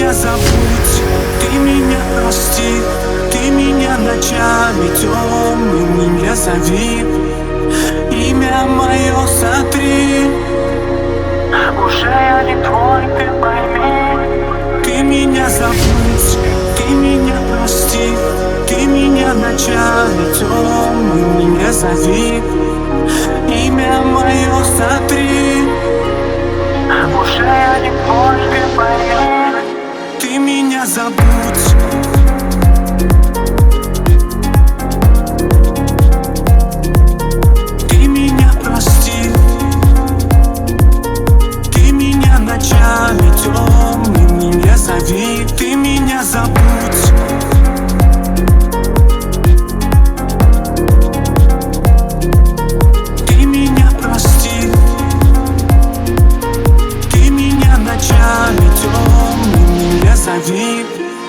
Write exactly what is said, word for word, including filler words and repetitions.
меня забудь, ты меня прости, ты меня ночами темными не зови, имя мое сотри. Уже я не твой, ты пойми. Ты меня забудь, ты меня прости, ты меня ночами темными не зови, имя мое сотри. Уже я не твой, ты пойми. Ты меня забудь. Ты меня прости, ты меня ночами темными не зови, ты меня забудь. Ты меня прости, ты меня ночами темными не зови.